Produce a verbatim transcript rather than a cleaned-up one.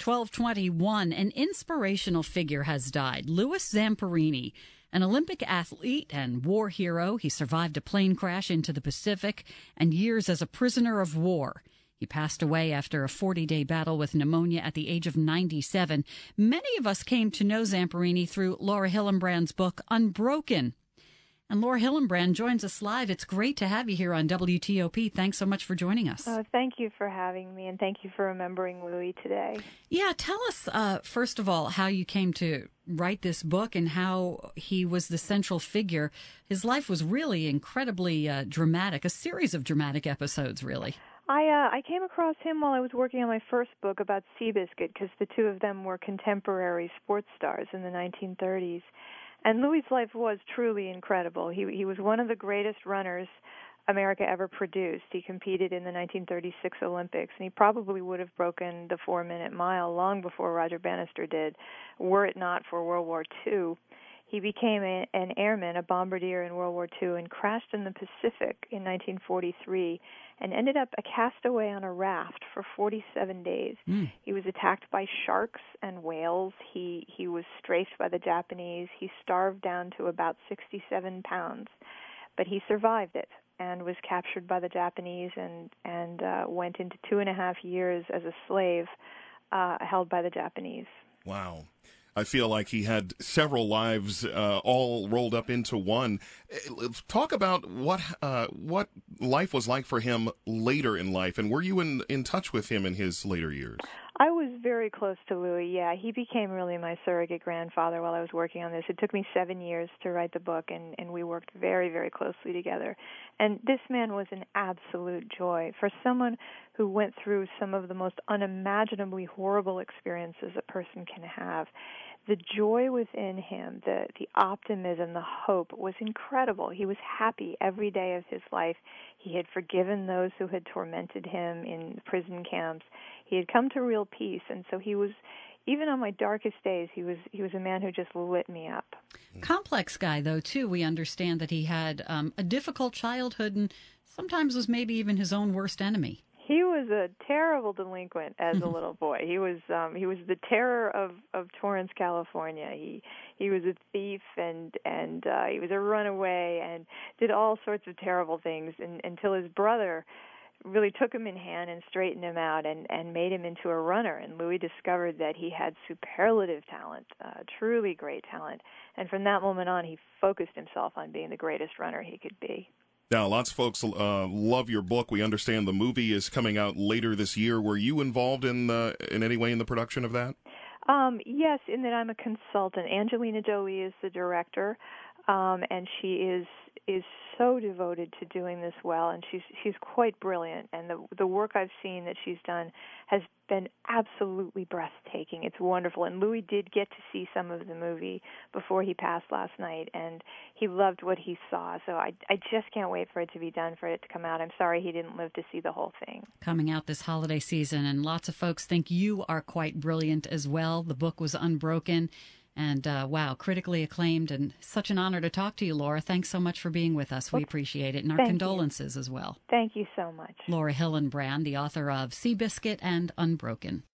twelve twenty-one, an inspirational figure has died. Louis Zamperini, an Olympic athlete and war hero. He survived a plane crash into the Pacific and years as a prisoner of war. He passed away after a forty-day battle with pneumonia at the age of ninety-seven. Many of us came to know Zamperini through Laura Hillenbrand's book, Unbroken. And Laura Hillenbrand joins us live. It's great to have you here on W T O P. Thanks so much for joining us. Oh, thank you for having me, and thank you for remembering Louis today. Yeah, tell us, uh, first of all, how you came to write this book and how he was the central figure. His life was really incredibly uh, dramatic, a series of dramatic episodes, really. I uh, I came across him while I was working on my first book about Seabiscuit, because the two of them were contemporary sports stars in the nineteen thirties. And Louis' life was truly incredible. He he was one of the greatest runners America ever produced. He competed in the nineteen thirty-six Olympics, and he probably would have broken the four-minute mile long before Roger Bannister did, were it not for World War Two. He became a, an airman, a bombardier in World War Two, and crashed in the Pacific in nineteen forty-three and ended up a castaway on a raft for forty-seven days. Mm. He was attacked by sharks and whales. He, he was strafed by the Japanese. He starved down to about sixty-seven pounds, but he survived it and was captured by the Japanese and, and uh, went into two and a half years as a slave uh, held by the Japanese. Wow. I feel like he had several lives uh, all rolled up into one. Talk about what uh, what life was like for him later in life, and were you in, in touch with him in his later years? I was very close to Louis, yeah. He became really my surrogate grandfather while I was working on this. It took me seven years to write the book, and, and we worked very, very closely together. And this man was an absolute joy. For someone who went through some of the most unimaginably horrible experiences a person can have, the joy within him, the, the optimism, the hope was incredible. He was happy every day of his life. He had forgiven those who had tormented him in prison camps. He had come to real peace, and so he was, even on my darkest days, he was he was a man who just lit me up. Complex guy, though, too. We understand that he had um, a difficult childhood and sometimes was maybe even his own worst enemy. He was a terrible delinquent as a little boy. He was um, he was the terror of, of Torrance, California. He he was a thief and and uh, he was a runaway and did all sorts of terrible things and, until his brother really took him in hand and straightened him out and, and made him into a runner. And Louis discovered that he had superlative talent, uh, truly great talent. And from that moment on, he focused himself on being the greatest runner he could be. Now, lots of folks uh, love your book. We understand the movie is coming out later this year. Were you involved in the, in any way in the production of that? Um, yes, in that I'm a consultant. Angelina Jolie is the director, um, and she is is so devoted to doing this well, and she's she's quite brilliant. And the the work I've seen that she's done has been absolutely breathtaking. It's wonderful. And Louis did get to see some of the movie before he passed last night, and he loved what he saw. So I I just can't wait for it to be done, for it to come out. I'm sorry he didn't live to see the whole thing. Coming out this holiday season, and lots of folks think you are quite brilliant as well. The book was Unbroken. And, uh, wow, critically acclaimed, and such an honor to talk to you, Laura. Thanks so much for being with us. We appreciate it, and our Thank condolences you. as well. Thank you so much. Laura Hillenbrand, the author of Seabiscuit and Unbroken.